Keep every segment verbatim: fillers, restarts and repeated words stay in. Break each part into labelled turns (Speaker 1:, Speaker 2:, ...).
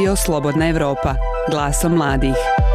Speaker 1: Radio Slobodna Evropa, glasom mladih.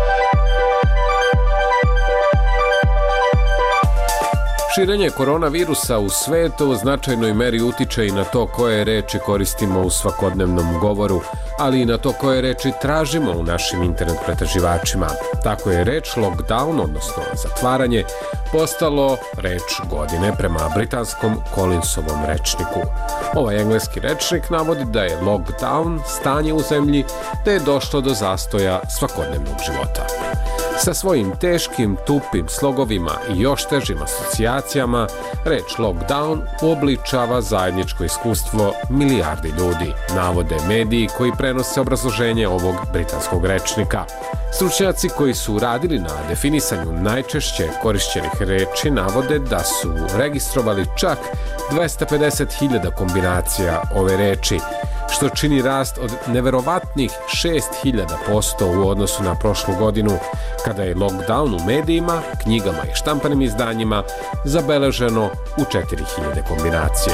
Speaker 2: Širenje koronavirusa u svetu u značajnoj meri utiče i na to koje reči koristimo u svakodnevnom govoru, ali i na to koje reči tražimo u našim internet pretraživačima. Tako je reč lockdown, odnosno zatvaranje, postalo reč godine prema britanskom Collinsovom rečniku. Ovaj engleski rečnik navodi da je lockdown stanje u zemlji, da je došlo do zastoja svakodnevnog života. Sa svojim teškim, tupim slogovima i još težim asocijacijama, reč lockdown uobličava zajedničko iskustvo milijardi ljudi, navode mediji koji prenose obrazloženje ovog britanskog rečnika. Stručnjaci koji su radili na definisanju najčešće korišćenih reči navode da su registrovali čak dvesta pedeset hiljada kombinacija ove reči, što čini rast od neverovatnih šest hiljada posto u odnosu na prošlu godinu, kada je lockdown u medijima, knjigama i štampanim izdanjima zabeleženo u četiri hiljade kombinacija.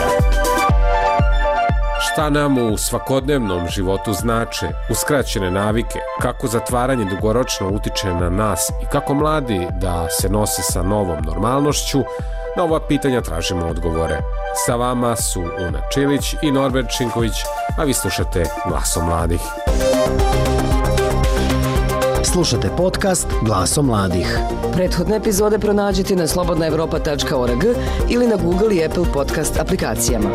Speaker 2: Šta nam u svakodnevnom životu znače uskraćene navike, kako zatvaranje dugoročno utiče na nas i kako mladi da se nose sa novom normalnošću, na ova pitanja tražimo odgovore. Sa vama su Una Čilić i Norbert Šinković, a vi slušate Glasom mladih.
Speaker 3: Slušate podcast Glasom mladih.
Speaker 4: Prethodne epizode pronađite na slobodna evropa tačka org ili na Google i Apple podcast aplikacijama.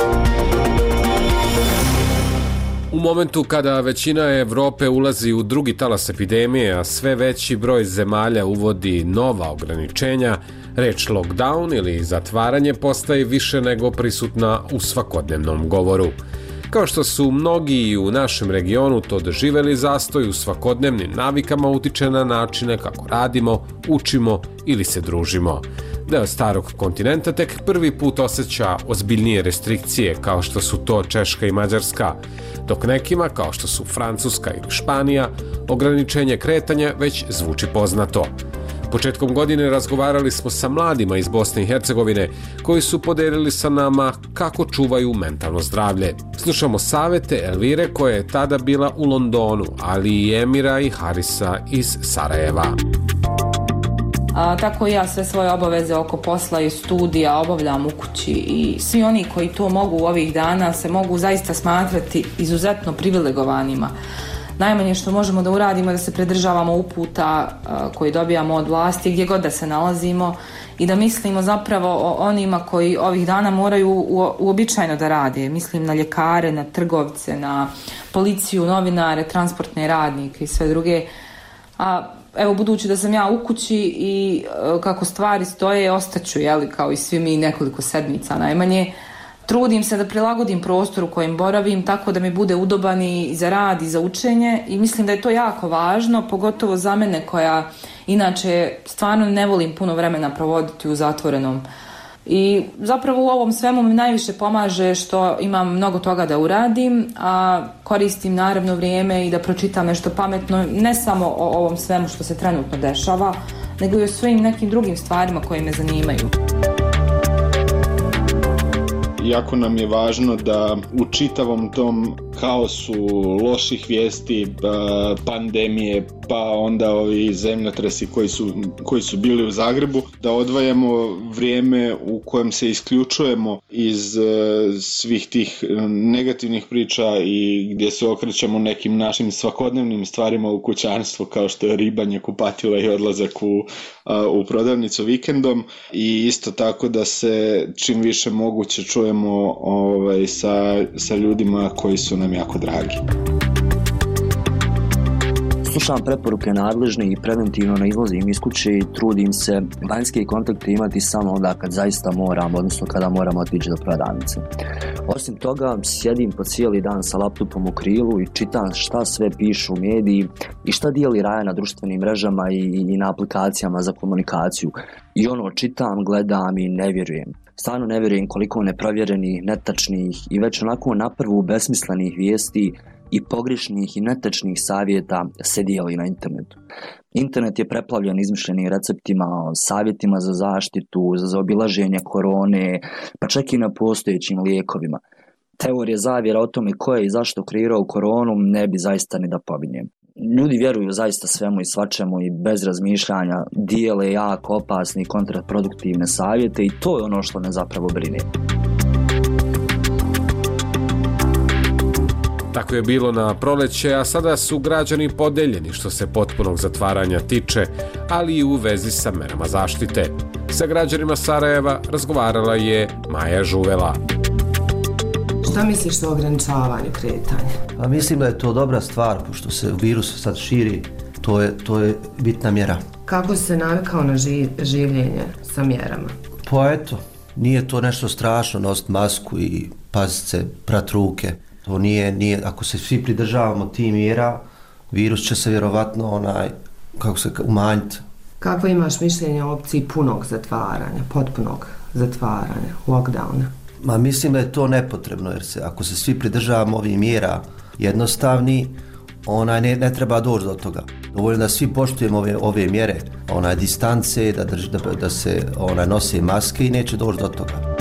Speaker 2: U momentu kada većina Evrope ulazi u drugi talas epidemije, a sve veći broj zemalja uvodi nova ograničenja, reč lockdown ili zatvaranje postaje više nego prisutna u svakodnevnom govoru. Kao što su mnogi i u našem regionu to doživeli, zastoj u svakodnevnim navikama utiče na načine kako radimo, učimo ili se družimo. Deo starog kontinenta tek prvi put osjeća ozbiljnije restrikcije kao što su to Češka i Mađarska, dok nekima kao što su Francuska ili Španija, ograničenje kretanja već zvuči poznato. Početkom godine razgovarali smo sa mladima iz Bosne i Hercegovine koji su podelili sa nama kako čuvaju mentalno zdravlje. Slušamo savete Elvire koja je tada bila u Londonu, ali i Emira i Harisa iz Sarajeva.
Speaker 5: A, tako i ja sve svoje obaveze oko posla i studija obavljam u kući i svi oni koji to mogu ovih dana se mogu zaista smatrati izuzetno privilegovanima. Najmanje što možemo da uradimo je da se pridržavamo uputa koji dobijamo od vlasti gdje god da se nalazimo i da mislimo zapravo o onima koji ovih dana moraju uobičajeno da rade. Mislim na ljekare, na trgovce, na policiju, novinare, transportne radnike i sve druge. A evo, budući da sam ja u kući i kako stvari stoje, ostaću, jeli, kao i svi mi nekoliko sedmica najmanje. Trudim se da prilagodim prostor u kojem boravim tako da mi bude udoban i za rad i za učenje i mislim da je to jako važno, pogotovo za mene koja inače stvarno ne volim puno vremena provoditi u zatvorenom. I zapravo u ovom svemu mi najviše pomaže što imam mnogo toga da uradim, a koristim naravno vrijeme i da pročitam nešto pametno, ne samo o ovom svemu što se trenutno dešava, nego i o svojim nekim drugim stvarima koje me zanimaju.
Speaker 6: Jako nam je važno da u čitavom tom haosu loših vijesti, pandemije, pa onda ovi zemljotresi koji su, koji su bili u Zagrebu, da odvajamo vrijeme u kojem se isključujemo iz svih tih negativnih priča i gdje se okrećemo nekim našim svakodnevnim stvarima u kućanstvu, kao što je ribanje, kupatila i odlazak u, u prodavnicu vikendom, i isto tako da se čim više moguće čujemo ovaj, sa, sa ljudima koji su nam jako dragi.
Speaker 7: Slušam preporuke nadležnih i preventivno ne izlazim iz kuće i trudim se vanjske kontakte imati samo onda kad zaista moram, odnosno kada moramo otići do prodavnice. Osim toga, sjedim po cijeli dan sa laptopom u krilu i čitam šta sve pišu mediji i šta dijeli Raja na društvenim mrežama i, i na aplikacijama za komunikaciju. I ono, čitam, gledam i ne vjerujem. Stvarno ne vjerujem koliko neprovjerenih, netačnih i već onako naprvu besmislenih vijesti i pogrešnih i netačnih savjeta se dijeli na internetu. Internet je preplavljen izmišljenim receptima, savjetima za zaštitu, za zaobilaženje korone, pa čak i na postojećim lijekovima. teorije zavjera o tome ko je i zašto kreirao koronu ne bi zaista ni da pominjem. Ljudi vjeruju zaista svemu i svačemu i bez razmišljanja dijele jako opasne i kontraproduktivne savjete i to je ono što me zapravo brine.
Speaker 2: Tako je bilo na proleće, a sada su građani podeljeni što se potpunog zatvaranja tiče, ali i u vezi sa merama zaštite. Sa građanima Sarajeva razgovarala je Maja Žuvela.
Speaker 8: Šta misliš o ograničavanju kretanja?
Speaker 9: Pa mislim da je to dobra stvar, pošto se virus sad širi, to je, to je bitna mjera.
Speaker 8: Kako si se navikao na ži, življenje sa mjerama?
Speaker 9: Pa eto, nije to nešto strašno nositi masku i pazit se, prat ruke. To nije, nije, ako se svi pridržavamo tih mjera, virus će se vjerovatno onaj, kako se umanjiti.
Speaker 8: Kako imaš mišljenje o opciji punog zatvaranja, potpunog zatvaranja, lockdowna?
Speaker 9: Ma mislim da je to nepotrebno, jer se, ako se svi pridržavamo ovih mjera jednostavni, onaj ne, ne treba doći do toga. Dovoljno da svi poštujemo ove, ove mjere, onaj distance, da, drž, da, da se onaj nose maske i neće doći do toga.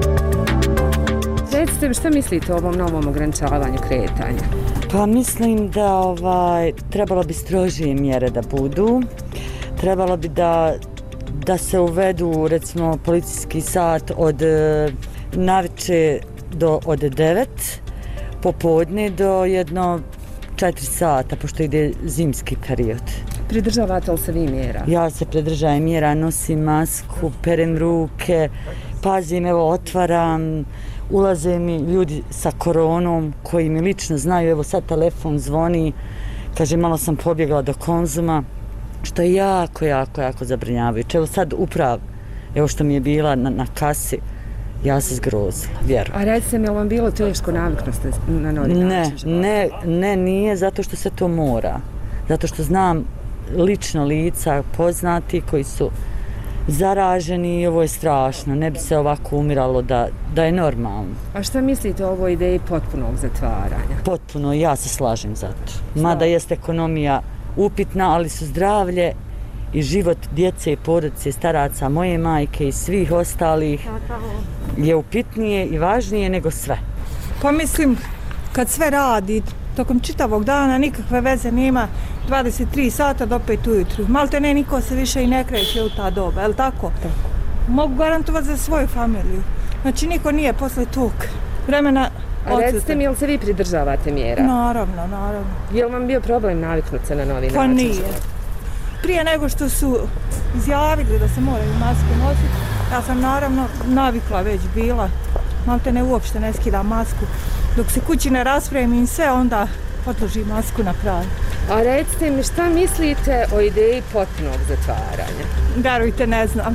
Speaker 10: Recite mi, šta mislite o ovom novom ograničavanju kretanja?
Speaker 11: Pa mislim da ovaj, trebalo bi strožije mjere da budu. Trebalo bi da, da se uvedu recimo policijski sat od navečer do od devet, popodne do jedno četiri sata, pošto ide zimski period.
Speaker 10: Pridržavate li se vi mjera?
Speaker 11: Ja se pridržavam mjera, nosim masku, perem ruke, pazim, evo otvaram, ulaze mi ljudi sa koronom koji mi lično znaju, evo sad telefon zvoni, kaže malo sam pobjegla do Konzuma, što je jako, jako, jako zabrinjavajuće. Evo sad upravo, evo što mi je bila na, na kasi, ja se zgrozila, vjerujem.
Speaker 10: A recite mi, je li vam bilo teško naviknuti na novi
Speaker 11: ne,
Speaker 10: način?
Speaker 11: Ne, ne, nije, zato što se to mora. Zato što znam lično lica poznati koji su zaraženi i ovo je strašno. Ne bi se ovako umiralo da, da je normalno.
Speaker 10: A šta mislite o ovoj ideji potpunog zatvaranja?
Speaker 11: Potpuno, ja se slažem za to. Mada jest ekonomija upitna, ali su zdravlje i život djece i porodice, staraca, moje majke i svih ostalih je upitnije i važnije nego sve.
Speaker 12: Pa mislim, kad sve radi, tokom čitavog dana nikakve veze nema, dvadeset tri sata do pet ujutru. Malte ne, niko se više i ne kreće u ta doba, je li tako? tako? Mogu garantovati za svoju familiju. Znači, niko nije posle tog vremena odsutan.
Speaker 10: A recite mi, jel se vi pridržavate mjera?
Speaker 12: Naravno, naravno.
Speaker 10: Je li vam bio problem naviknuti se na novi način?
Speaker 12: Pa nije. Prije nego što su izjavili da se moraju maske nositi, ja sam naravno navikla već bila. Malte ne, uopšte ne skidam masku. Dok se kući ne raspremim sve, onda odložim masku na pravi.
Speaker 10: A recite mi, šta mislite o ideji potpunog zatvaranja?
Speaker 12: Vjerujte, ne znam.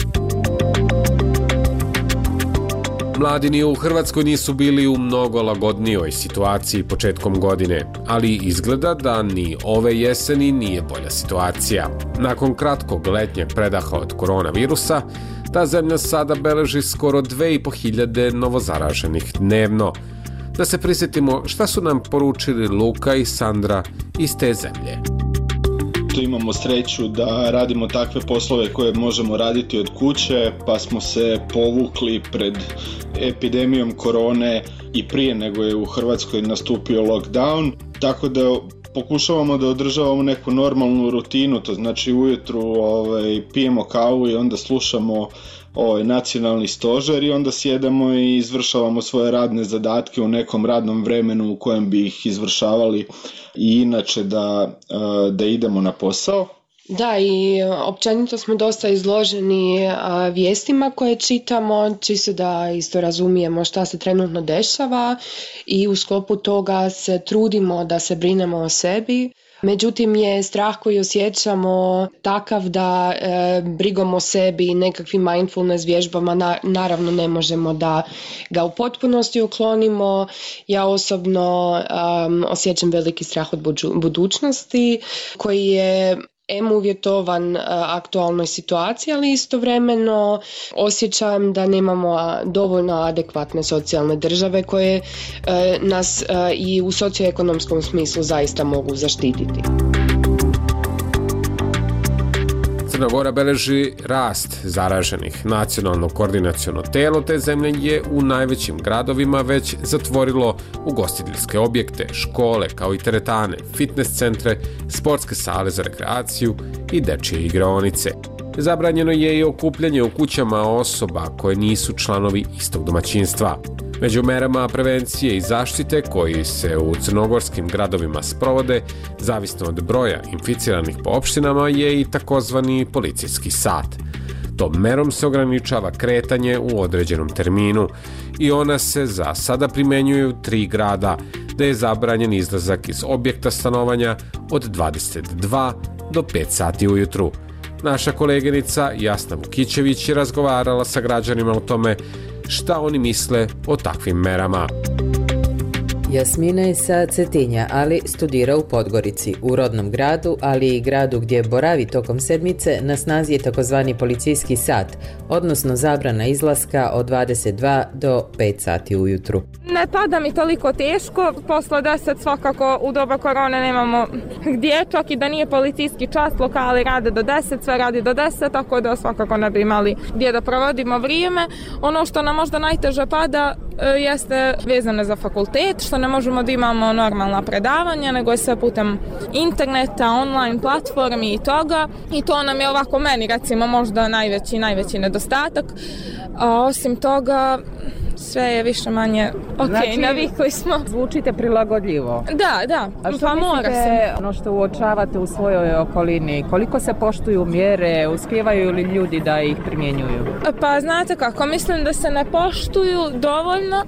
Speaker 2: Mladi ni u Hrvatskoj nisu bili u mnogo lagodnijoj situaciji početkom godine, ali izgleda da ni ove jeseni nije bolja situacija. Nakon kratkog letnjeg predaha od koronavirusa, ta zemlja sada beleži skoro dve i po hiljade novozaraženih dnevno. Da se prisjetimo šta su nam poručili Luka i Sandra iz te zemlje.
Speaker 6: Tu imamo sreću da radimo takve poslove koje možemo raditi od kuće, pa smo se povukli pred epidemijom korone i prije nego je u Hrvatskoj nastupio lockdown, tako da pokušavamo da održavamo neku normalnu rutinu, to znači ujutru ovaj, pijemo kavu i onda slušamo ovaj, nacionalni stožer i onda sjedamo i izvršavamo svoje radne zadatke u nekom radnom vremenu u kojem bi ih izvršavali i inače da, da idemo na posao.
Speaker 13: Da, i općenito smo dosta izloženi a, vijestima koje čitamo, čisto da isto razumijemo šta se trenutno dešava i u sklopu toga se trudimo da se brinemo o sebi. Međutim je strah koji osjećamo takav da e, brigom o sebi i nekakvim mindfulness vježbama na, naravno ne možemo da ga u potpunosti uklonimo. Ja osobno um, osjećam veliki strah od budućnosti koji je em uvjetovan uh, aktualnoj situaciji, ali istovremeno osjećam da nemamo dovoljno adekvatne socijalne države koje uh, nas uh, i u socioekonomskom smislu zaista mogu zaštititi.
Speaker 2: Crna Gora beleži rast zaraženih. Nacionalno koordinaciono telo te zemlje je u najvećim gradovima već zatvorilo ugostiteljske objekte, škole kao i teretane, fitness centre, sportske sale za rekreaciju i dečije igraonice. Zabranjeno je i okupljanje u kućama osoba koje nisu članovi istog domaćinstva. Među merama prevencije i zaštite koji se u crnogorskim gradovima sprovode, zavisno od broja inficiranih po opštinama, je i takozvani policijski sat. Tom merom se ograničava kretanje u određenom terminu i ona se za sada primenjuje u tri grada, da je zabranjen izlazak iz objekta stanovanja od dvadeset dva do pet sati ujutru. Naša koleginica Jasna Vukićević je razgovarala sa građanima o tome šta oni misle o takvim merama.
Speaker 14: Jasmina je sa Cetinja, ali studira u Podgorici. U rodnom gradu, ali i gradu gdje boravi tokom sedmice, na snazi je takozvani policijski sat, odnosno zabrana izlaska od dvadeset dva do pet sati ujutru.
Speaker 12: Ne pada mi toliko teško, posle deset svakako u doba korone nemamo gdje, čak i da nije policijski čas, lokali rade do deset, sve radi do deset, tako da svakako ne bi imali gdje da provodimo vrijeme. Ono što nam možda najteže pada jeste vezano za fakultet, što ne možemo da imamo normalna predavanja, nego je sve putem interneta, online platformi i toga. I to nam je ovako meni recimo možda najveći, najveći nedostatak. A osim toga, sve je više manje ok, znači, navikli smo.
Speaker 15: Zvučite prilagodljivo.
Speaker 12: Da, da,
Speaker 15: a što
Speaker 12: pa mora se.
Speaker 15: Ono što uočavate u svojoj okolini, koliko se poštuju mjere, uspijevaju li ljudi da ih primjenjuju?
Speaker 12: Pa znate kako, mislim da se ne poštuju dovoljno,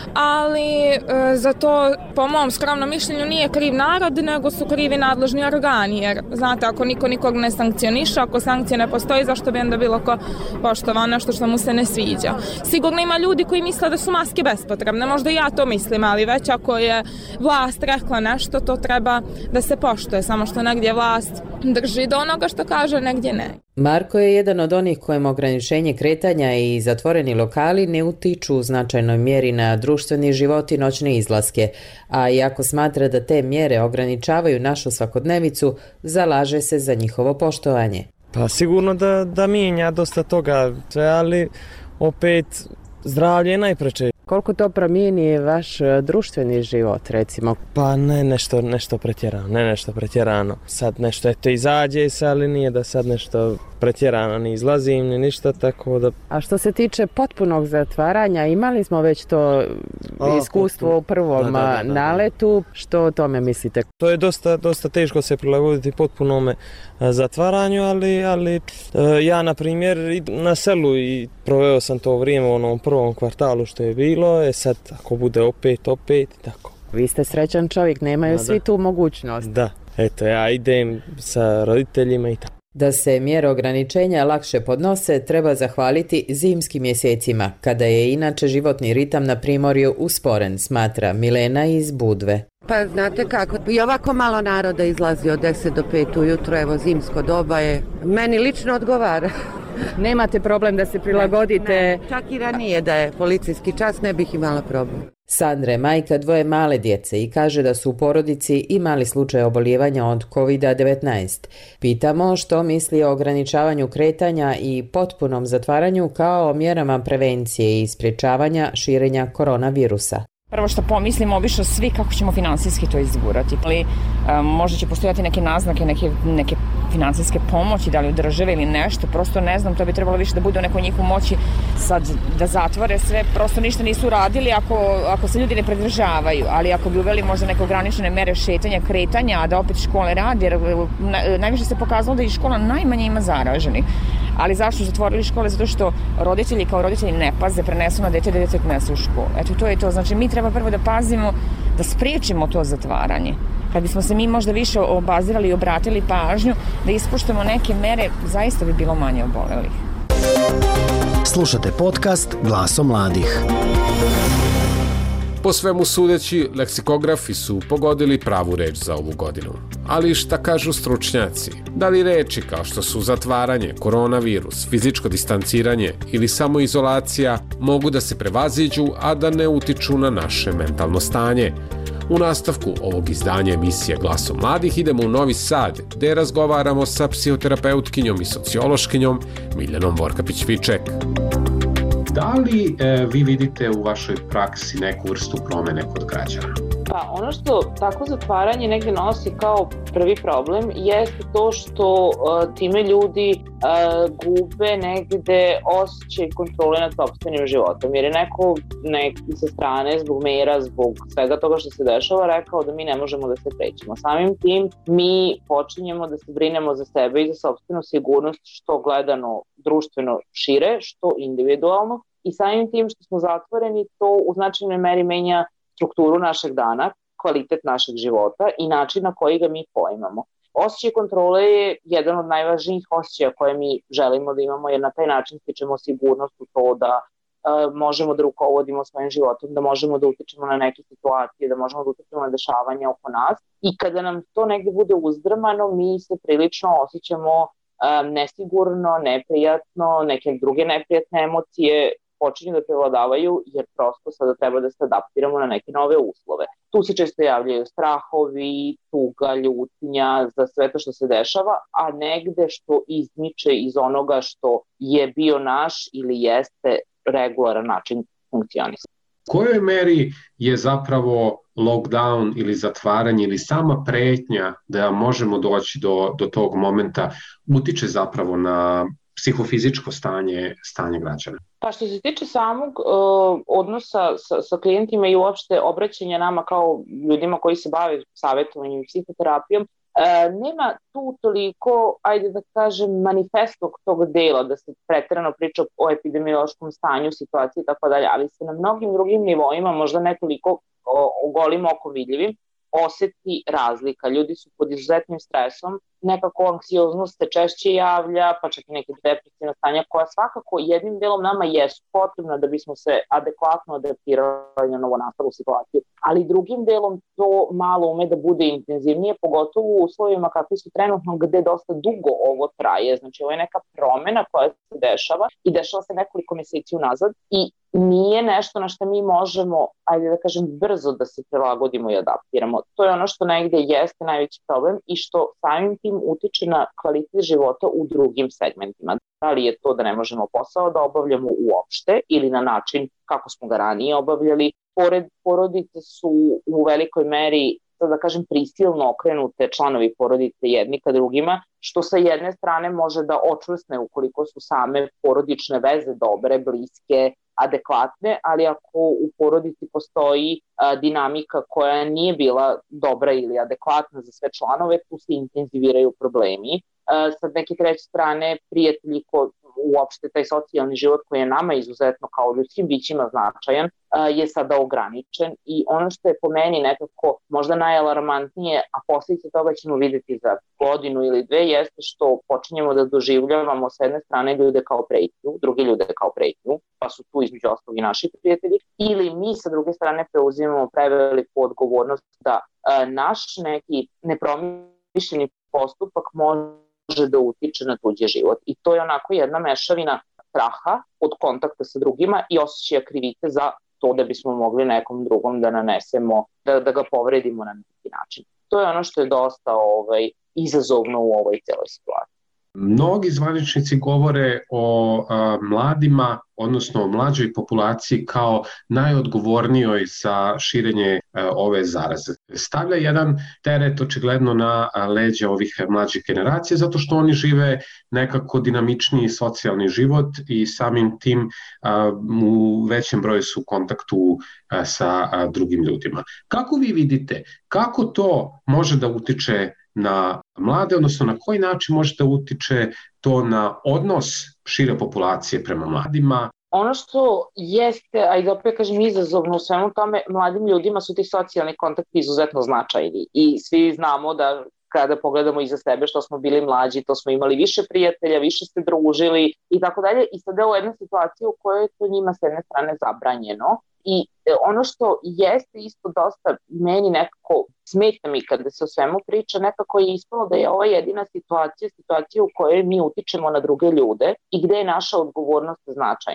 Speaker 12: ali e, za to, po mom skromnom mišljenju, nije kriv narod, nego su krivi nadležni organi, jer znate, ako niko nikog ne sankcioniše, ako sankcije ne postoji, zašto bi onda bilo ko poštovao nešto što mu se ne sviđa? Sigurno ima ljudi koji misle da su maske bespotrebne, možda i ja to mislim, ali već ako je vlast rekla nešto, to treba da se poštuje, samo što negdje vlast drži do onoga što kaže, negdje ne.
Speaker 14: Marko je jedan od onih kojem ograničenje kretanja i zatvoreni lokali ne utiču u značajnoj mjeri na društveni život i noćne izlaske, a iako smatra da te mjere ograničavaju našu svakodnevicu, zalaže se za njihovo poštovanje.
Speaker 16: Pa sigurno da, da mijenja dosta toga, ali opet zdravlje je najpreče.
Speaker 15: Koliko to promijeni vaš društveni život, recimo?
Speaker 16: Pa ne nešto, nešto pretjerano, ne nešto pretjerano. Sad nešto, eto, izađe se, ali nije da sad nešto pretjerano, ni izlazim, ni ništa, tako da...
Speaker 15: A što se tiče potpunog zatvaranja, imali smo već to A, iskustvo potpuno. u prvom da, da, da, da. naletu, što o tome mislite?
Speaker 16: To je dosta, dosta teško se prilagoditi potpunome zatvaranju, ali, ali ja, na primjer, na selu i proveo sam to vrijeme u onom prvom kvartalu što je bilo, e sad ako bude opet, opet i tako.
Speaker 15: Vi ste srećan čovjek, nemaju da, svi da. tu mogućnost.
Speaker 16: Da, eto, ja idem sa roditeljima i tako.
Speaker 14: Da se mjere ograničenja lakše podnose, treba zahvaliti zimskim mjesecima, kada je inače životni ritam na primorju usporen, smatra Milena iz Budve.
Speaker 17: Pa znate kako, i ovako malo naroda izlazi od deset do pet ujutro, evo zimsko doba je, meni lično odgovara.
Speaker 15: Nemate problem da se prilagodite?
Speaker 17: Ne, ne, čak i ranije da je policijski čas, ne bih imala problem.
Speaker 14: Sandra je majka dvoje male djece i kaže da su u porodici imali slučaj oboljevanja od kovid devetnaest. Pitamo što misli o ograničavanju kretanja i potpunom zatvaranju kao o mjerama prevencije i sprječavanja širenja koronavirusa.
Speaker 18: Prvo što pomislimo obično svi kako ćemo finansijski to izgurati. Ali um, možda će postojati neke naznake, neke, neke financijske pomoći, da li od države ili nešto, prosto ne znam, to bi trebalo više da bude u nekoj njihovu moći sad da zatvore sve, prosto ništa nisu radili ako, ako se ljudi ne pridržavaju, ali ako bi uveli možda neke ograničene mere šetanja, kretanja, a da opet škole radi, jer najviše se pokazalo da i škola najmanje ima zaraženih. Ali zašto su zatvorili škole? Zato što roditelji kao roditelji ne paze, prenesu na dete, da dete prenesu u školu. Eto, to je to. Znači, mi treba prvo da pazimo, da spriječimo to zatvaranje. Kad bismo se mi možda više obazirali i obratili pažnju, da ispuštamo neke mere, zaista bi bilo manje obolelih.
Speaker 3: Slušate podcast Glasom mladih.
Speaker 2: Po svemu sudeći, leksikografi su pogodili pravu reč za ovu godinu. Ali šta kažu stručnjaci? Da li reči kao što su zatvaranje, koronavirus, fizičko distanciranje ili samoizolacija mogu da se prevaziđu, a da ne utiču na naše mentalno stanje? U nastavku ovog izdanja emisije Glasom mladih idemo u Novi Sad, gde razgovaramo sa psihoterapeutkinjom i sociološkinjom Miljanom Vorkapić-Viček.
Speaker 19: Da li e, vi vidite u vašoj praksi neku vrstu promene kod građana?
Speaker 15: Pa ono što tako zatvaranje negde nosi kao prvi problem jeste to što uh, time ljudi uh, gube negde osjećaj kontrole nad sopstvenim životom. Jer je neko nek, sa strane, zbog mera, zbog svega toga što se dešava, rekao da mi ne možemo da se krećemo. Samim tim mi počinjemo da se brinemo za sebe i za sopstvenu sigurnost, što gledano društveno šire, što individualno. I samim tim što smo zatvoreni, to u značajnoj meri menja strukturu našeg dana, kvalitet našeg života i način na koji ga mi poimamo. Osjećaj kontrole je jedan od najvažnijih osjećaja koje mi želimo da imamo, jer na taj način stičemo sigurnost u to da uh, možemo da rukovodimo svojim životom, da možemo da utičemo na neke situacije, da možemo da utičemo na dešavanja oko nas. I kada nam to negde bude uzdrmano, mi se prilično osjećamo um, nesigurno, neprijatno, neke druge neprijatne emocije počinju da prevladavaju, jer prosto sada treba da se adaptiramo na neke nove uslove. Tu se često javljaju strahovi, tuga, ljutnja za sve to što se dešava, a negde što izmiče iz onoga što je bio naš ili jeste regularan način funkcionisanja.
Speaker 19: U kojoj meri je zapravo lockdown ili zatvaranje ili sama pretnja da možemo doći do, do tog momenta utiče zapravo na psihofizičko stanje, stanje građana?
Speaker 15: Pa što se tiče samog uh, odnosa sa, sa klijentima i uopšte obraćanja nama kao ljudima koji se bave savjetovanjem i psihoterapijom, uh, nema tu toliko, ajde da kažem, manifestog tog dela, da se preterano priča o epidemiološkom stanju, situaciji i tako dalje, ali se na mnogim drugim nivoima, možda ne toliko o, o golim oko vidljivim, oseti razlika. Ljudi su pod izuzetnim stresom, nekako anksioznost se češće javlja, pa čak i neke depresivne stanja koja svakako jednim delom nama jesu potrebna da bismo se adekvatno adaptirali na novonastalu situaciju, ali drugim delom to malo ume da bude intenzivnije, pogotovo u uslovima kakvi su trenutno gde dosta dugo ovo traje. Znači ovo je neka promena koja se dešava i dešava se nekoliko meseci unazad i nije nešto na što mi možemo, ajde da kažem, brzo da se prilagodimo i adaptiramo. To je ono što negde jeste najveći problem i što samim tim utiče na kvalitet života u drugim segmentima. Da li je to da ne možemo posao da obavljamo uopšte ili na način kako smo ga ranije obavljali. Pored porodice su u velikoj meri, da kažem, prisilno okrenute članovi porodice jedni ka drugima, što sa jedne strane može da očvrsne ukoliko su same porodične veze dobre, bliske, adekvatne, ali ako u porodici postoji a, dinamika koja nije bila dobra ili adekvatna za sve članove, tu se intenziviraju problemi. A, sa neke treće strane, prijatelji ko, uopšte taj socijalni život koji je nama izuzetno kao ljudskim bićima značajan, a, je sada ograničen i ono što je po meni nekako možda najalarmantnije, a posljedice toga ćemo vidjeti za godinu ili dve, jeste što počinjemo da doživljavamo s jedne strane ljude kao pretnju, druge ljude kao pretnju, pa su tu između ostalog i naši prijatelji, ili mi sa druge strane preuzimamo preveliku odgovornost da a, naš neki nepromišljeni postupak može da utiče na tuđi život. I to je onako jedna mešavina straha od kontakta sa drugima i osjećaja krivice za to da bismo mogli nekom drugom da nanesemo, da, da ga povredimo na neki način. To je ono što je dosta ovaj, izazovno u ovoj celoj situaciji.
Speaker 19: Mnogi zvaničnici govore o a, mladima, odnosno o mlađoj populaciji kao najodgovornijoj za širenje a, ove zaraze. Stavlja jedan teret očigledno na a, leđa ovih mlađih generacija, zato što oni žive nekako dinamičniji socijalni život i samim tim a, u većem broju su u kontaktu a, sa a, drugim ljudima. Kako vi vidite, kako to može da utiče na mlade, odnosno na koji način može da utiče to na odnos šire populacije prema mladima?
Speaker 15: Ono što jeste, a i da opet kažem izazovno u svemu tome, mladim ljudima su ti socijalni kontakti izuzetno značajni i svi znamo da kada pogledamo iza sebe što smo bili mlađi, to smo imali više prijatelja, više se družili i tako dalje i sada je u jedna situacija u kojoj je to njima s jedne strane zabranjeno. I ono što jeste isto dosta meni nekako smeta mi kada se o svemu priča, nekako je ispalo da je ova jedina situacija, situacija u kojoj mi utičemo na druge ljude i gde je naša odgovornost značajna.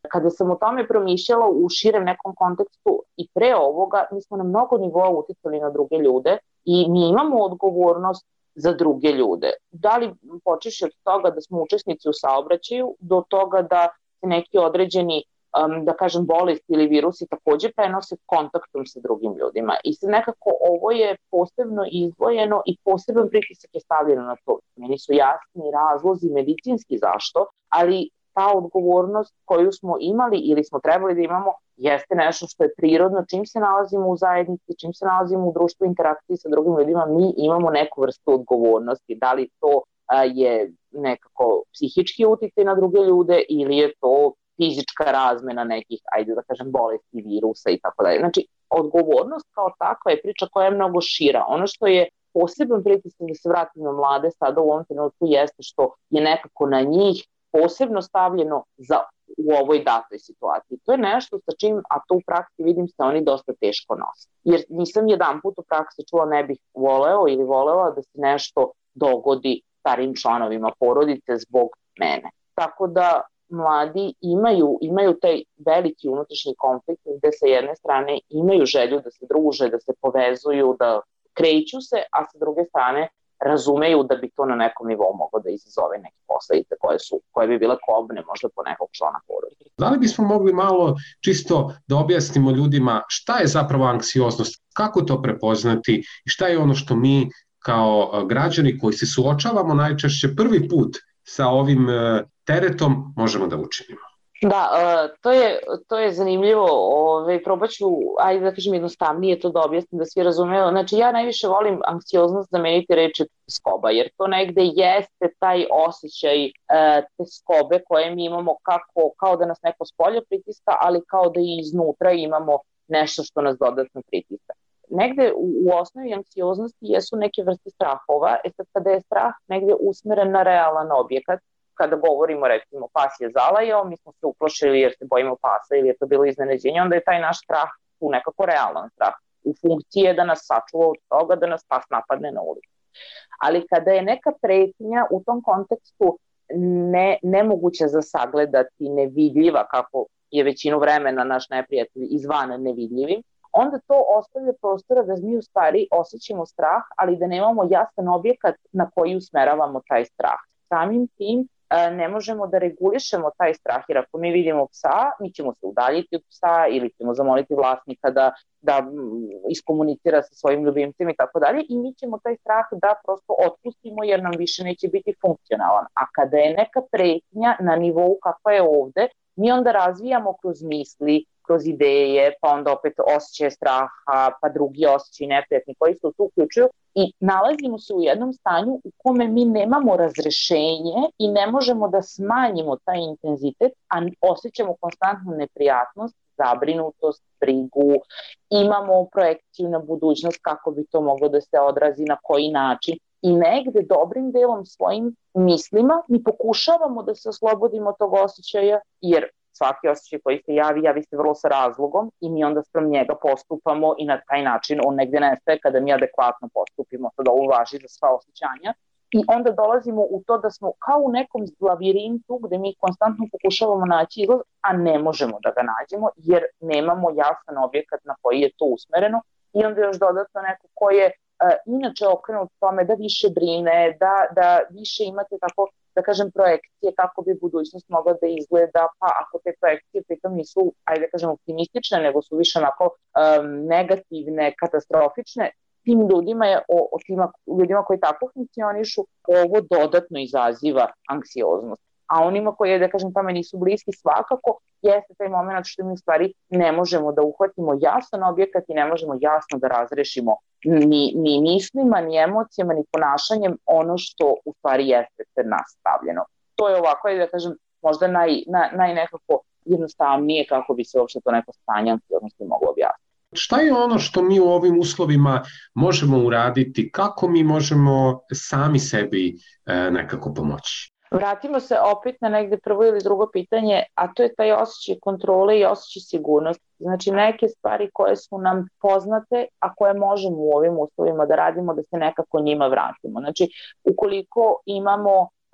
Speaker 15: Kada sam o tome promišljala u širem nekom kontekstu i pre ovoga, mi smo na mnogo nivoa uticali na druge ljude i mi imamo odgovornost za druge ljude. Da li počeš od toga da smo učesnici u saobraćaju, do toga da se neki određeni, um, da kažem, bolesti ili virusi takođe prenose kontaktom sa drugim ljudima. I sad nekako ovo je posebno izdvojeno i poseban pritisak je stavljeno na to. Meni su jasni razlozi medicinski zašto, ali ta odgovornost koju smo imali ili smo trebali da imamo jeste nešto što je prirodno. Čim se nalazimo u zajednici, čim se nalazimo u društvu, interakciji sa drugim ljudima, mi imamo neku vrstu odgovornosti. Da li to a, je nekako psihički uticaj na druge ljude ili je to fizička razmena nekih, ajde da kažem, bolesti, virusa i tako dalje. Znači, odgovornost kao takva je priča koja je mnogo šira. Ono što je poseban pritisak da se vratim na mlade sada u ovom trenutku jeste što je nekako na njih posebno stavljeno za, u ovoj datoj situaciji. To je nešto sa čim, a to u praksi vidim se oni dosta teško nose. Jer nisam jedan put u praksi čula ne bih voleo ili volela da se nešto dogodi starim članovima porodice zbog mene. Tako da mladi imaju, imaju taj veliki unutrašnji konflikt gde sa jedne strane imaju želju da se druže, da se povezuju, da kreću se, a sa druge strane razumeju da bi to na nekom nivou moglo da izazove neke posledice koje su, koje bi bile kobne možda po nekog člana porodice.
Speaker 19: Da li bismo mogli malo čisto da objasnimo ljudima šta je zapravo anksioznost, kako to prepoznati i šta je ono što mi kao građani koji se suočavamo najčešće prvi put sa ovim teretom možemo da učinimo?
Speaker 15: Da, to je, to je zanimljivo, Ove, probat ću, ajde da kažem jednostavnije to da objasnim da svi razumeju. Znači ja najviše volim anksioznost zameniti reči teskoba, jer to negde jeste taj osjećaj e, teskobe koje mi imamo kako, kao da nas neko spolja pritiska, ali kao da i iznutra imamo nešto što nas dodatno pritiska. Negde u, u osnovi anksioznosti jesu neke vrste strahova, e sad kada je strah negde usmeren na realan objekat, kada govorimo, recimo, pas je zalajao, mi smo se uplašili jer se bojimo pasa ili je to bilo iznenađenje, onda je taj naš strah tu nekako realan strah. U funkciji je da nas sačuva od toga da nas pas napadne na ulici. Ali kada je neka pretnja u tom kontekstu ne, nemoguće za sagledati, nevidljiva, kako je većinu vremena naš neprijatelj izvan nevidljivim, onda to ostavlja prostora da mi u stvari osjećamo strah, ali da nemamo jasan objekat na koji usmeravamo taj strah. Samim tim ne možemo da regulišemo taj strah, jer ako mi vidimo psa, mi ćemo se udaljiti od psa ili ćemo zamoliti vlasnika da, da iskomunicira sa svojim ljubimcem i tako dalje i mi ćemo taj strah da prosto otpustimo jer nam više neće biti funkcionalan. A kada je neka pretnja na nivou kakva je ovde, mi onda razvijamo kroz misli, kroz ideje, pa onda opet osjećaje straha, pa drugi osjećaj neprijatni koji se tu uključuju i nalazimo se u jednom stanju u kome mi nemamo razrešenje i ne možemo da smanjimo taj intenzitet, a osjećamo konstantnu neprijatnost, zabrinutost, brigu, imamo projekciju na budućnost kako bi to moglo da se odrazi, na koji način. I negde dobrim delom svojim mislima mi pokušavamo da se oslobodimo tog osjećaja, jer svaki osjećaj koji se javi, javi se vrlo sa razlogom i mi onda sprem njega postupamo i na taj način on negde nestaje kada mi adekvatno postupimo, sad ovo važi za sva osjećanja. I onda dolazimo u to da smo kao u nekom lavirintu gde mi konstantno pokušavamo naći izlaz, a ne možemo da ga nađemo jer nemamo jasan objekat na koji je to usmereno i onda još dodatno neko ko je uh, inače okrenut tome da više brine, da, da više imate tako da kažem projekcije kako bi budućnost mogla da izgleda, pa ako te projekcije pritom nisu, ajde da kažem, optimistične, nego su više onako um, negativne, katastrofične, tim ljudima, je, o, o tima, ljudima koji tako funkcionišu, ovo dodatno izaziva anksioznost. A onima koji, da kažem, tome nisu bliski svakako, jeste taj moment što mi u stvari ne možemo da uhvatimo jasan objekat i ne možemo jasno da razrešimo ni, ni mislima, ni emocijama, ni ponašanjem ono što u stvari jeste pred nas stavljeno. To je ovako, da kažem, možda naj, naj, naj nekako jednostavnije kako bi se uopšte to neko stanje anksioznosti moglo objasniti.
Speaker 19: Šta je ono što mi u ovim uslovima možemo uraditi? Kako mi možemo sami sebi e, nekako pomoći?
Speaker 15: Vratimo se opet na negde prvo ili drugo pitanje, a to je taj osjećaj kontrole i osjećaj sigurnosti. Znači neke stvari koje su nam poznate, a koje možemo u ovim uslovima da radimo, da se nekako njima vratimo. Znači ukoliko imamo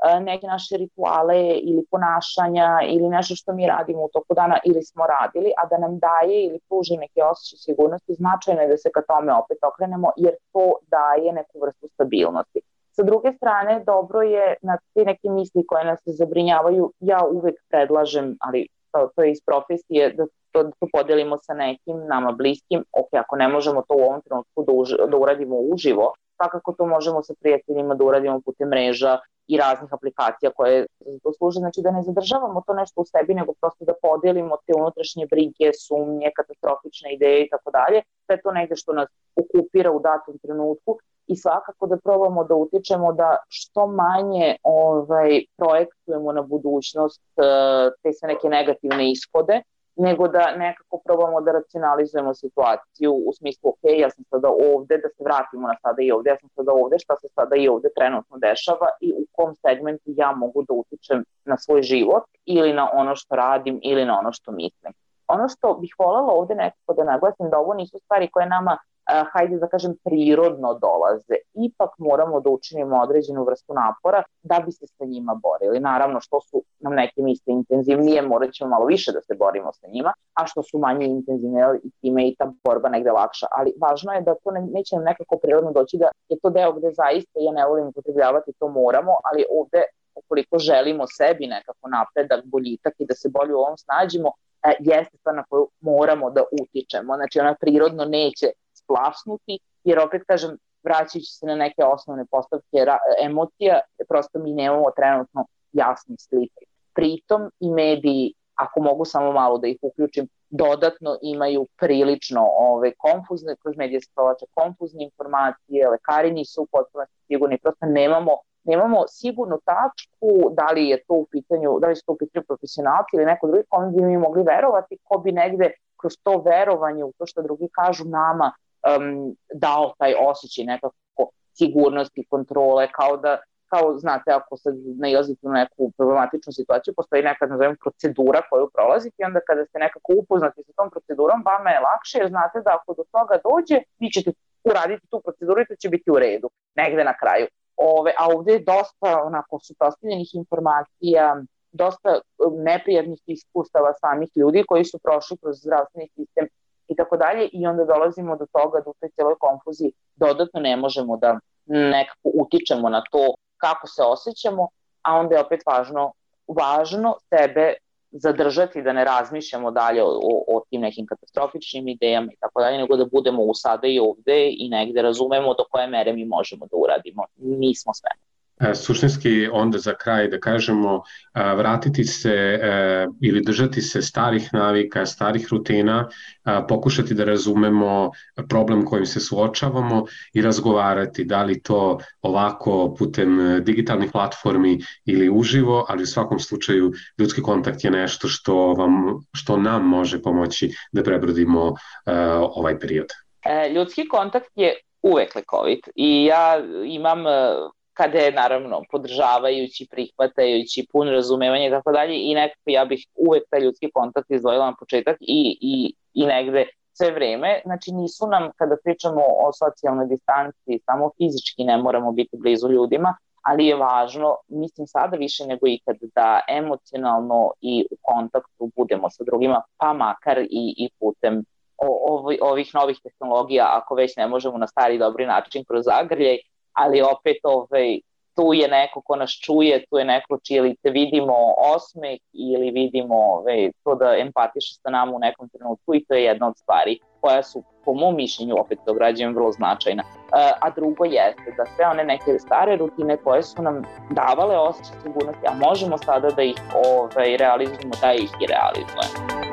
Speaker 15: neke naše rituale ili ponašanja ili nešto što mi radimo u toku dana ili smo radili, a da nam daje ili pruži neke osjećaje sigurnosti, značajno je da se ka tome opet okrenemo jer to daje neku vrstu stabilnosti. Sa druge strane, dobro je na te neke misli koje nas zabrinjavaju, ja uvek predlažem, ali to, to je iz profesije, da to, da to podelimo sa nekim nama bliskim, ok, ako ne možemo to u ovom trenutku da, už, da uradimo uživo, svakako to možemo sa prijateljima da uradimo putem mreža i raznih aplikacija koje to služe, znači da ne zadržavamo to nešto u sebi, nego prosto da podelimo te unutrašnje brige, sumnje, katastrofične ideje i tako dalje, sve to negde što nas okupira u datom trenutku i svakako da probamo da utičemo da što manje ovaj, projektujemo na budućnost te sve neke negativne ishode, nego da nekako probamo da racionalizujemo situaciju u smislu, ok, ja sam sada ovde, da se vratimo na sada i ovde, ja sam sada ovde, šta se sada i ovde trenutno dešava i u kom segmentu ja mogu da utičem na svoj život ili na ono što radim ili na ono što mislim. Ono što bih voljela ovde nekako da naglasim da ovo nisu stvari koje nama Uh, hajde da kažem prirodno dolaze, ipak moramo da učinimo određenu vrstu napora da bi se sa njima borili. Naravno što su nam neke misle intenzivnije, morat ćemo malo više da se borimo sa njima, a što su manje intenzivne i time i ta borba negde lakša, ali važno je da to ne, neće nam nekako prirodno doći, da je to deo gde zaista, ja ne volim upotrebljavati, to moramo, ali ovde ukoliko želimo sebi nekako napredak, boljitak i da se bolje u ovom snađimo, uh, jeste stvar na koju moramo da utičemo, znači ona prirodno neće splasnuti, jer opet kažem, vraćajući se na neke osnovne postavke emocija, prosto mi nemamo trenutno jasni slike. Pritom i mediji, ako mogu samo malo da ih uključim, dodatno imaju prilično ove, konfuzne, kroz medije se provlače konfuzne informacije, lekari nisu potpuno sigurni, prosto nemamo, nemamo sigurnu tačku da li je to u pitanju, da li su to u pitanju profesionalci ili neko drugi, kome bi mi mogli verovati, ko bi negde kroz to verovanje u to što drugi kažu nama Um, dao taj osjećaj nekako sigurnosti, kontrole, kao da, kao znate, ako se nailazite na neku problematičnu situaciju, postoji neka, nazovem, procedura koju prolazite i onda kada ste nekako upoznati sa tom procedurom, vama je lakše jer znate da ako do toga dođe, vi ćete uraditi tu proceduru i to će biti u redu, negde na kraju. Ove, a ovde je dosta onako suprotstavljenih informacija, dosta neprijatnih iskustava samih ljudi koji su prošli kroz zdravstveni sistem i tako dalje, i onda dolazimo do toga da u toj celoj konfuziji dodatno ne možemo da nekako utičemo na to kako se osjećamo, a onda je opet važno, važno sebe zadržati da ne razmišljamo dalje o, o, o tim nekim katastrofičnim idejama i tako dalje, nego da budemo u sada i ovde i negde razumemo do koje mere mi možemo da uradimo. Nismo sve.
Speaker 19: Suštinski onda za kraj da kažemo vratiti se ili držati se starih navika, starih rutina, pokušati da razumemo problem kojim se suočavamo i razgovarati da li to ovako putem digitalnih platformi ili uživo, ali u svakom slučaju ljudski kontakt je nešto što, vam, što nam može pomoći da prebrodimo ovaj period.
Speaker 15: Ljudski kontakt je uvek lekovit i ja imam kada je naravno podržavajući, prihvatajući, pun razumevanja i tako dalje, i nekako ja bih uvek taj ljudski kontakt izdvojila na početak i, i, i negde sve vreme. Znači nisu nam, kada pričamo o socijalnoj distanci, samo fizički ne moramo biti blizu ljudima, ali je važno, mislim sada više nego ikad, da emocionalno i u kontaktu budemo sa drugima, pa makar i, i putem o, ovi, ovih novih tehnologija, ako već ne možemo na stari dobri način kroz zagrljaj, ali opet ovaj, tu je neko ko nas čuje, tu je neko čije lice vidimo osmeh ili vidimo ovaj, to da empatiše sa nama u nekom trenutku, i to je jedna od stvari koja su, po mom mišljenju, opet to obrađujem, vrlo značajna. A drugo jeste da sve one neke stare rutine koje su nam davale osjećaj sigurnosti, a možemo sada da ih ovaj, realizujemo, da ih i realizujemo.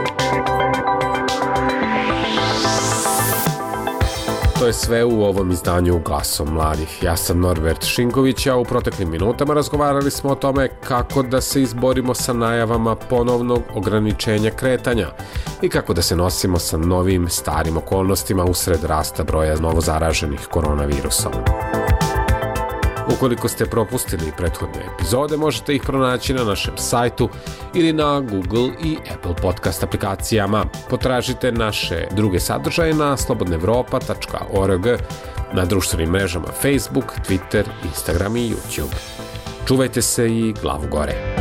Speaker 2: To je sve u ovom izdanju Glasom mladih. Ja sam Norbert Šinković, a u proteklim minutama razgovarali smo o tome kako da se izborimo sa najavama ponovnog ograničenja kretanja i kako da se nosimo sa novim, starim okolnostima usred rasta broja novozaraženih koronavirusom. Ukoliko ste propustili prethodne epizode, možete ih pronaći na našem sajtu ili na Google i Apple podcast aplikacijama. Potražite naše druge sadržaje na slobodna evropa tačka org, na društvenim mrežama Facebook, Twitter, Instagram i YouTube. Čuvajte se i glavu gore.